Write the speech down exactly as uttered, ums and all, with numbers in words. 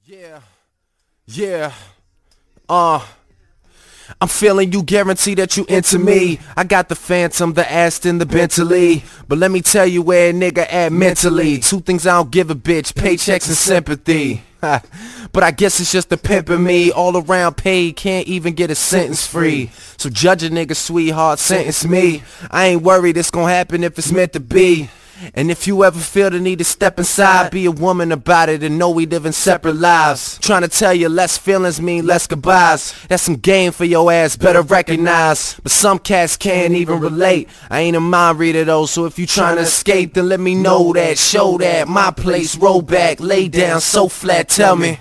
Yeah, yeah, uh I'm feeling you, guarantee that you into me. I got the Phantom, the Aston, the Bentley, but let me tell you where a nigga at mentally. Two things I don't give a bitch, paychecks and sympathy. But I guess it's just the pimpin' me, all around paid, can't even get a sentence free. So judge a nigga, sweetheart, sentence me. I ain't worried it's gonna happen if it's meant to be. And if you ever feel the need to step inside, be a woman about it and know we live in separate lives. Trying to tell you less feelings mean less goodbyes. That's some game for your ass, better recognize. But some cats can't even relate. I ain't a mind reader though, so if you trying to escape, then let me know that. Show that, my place, roll back, lay down so flat, tell me.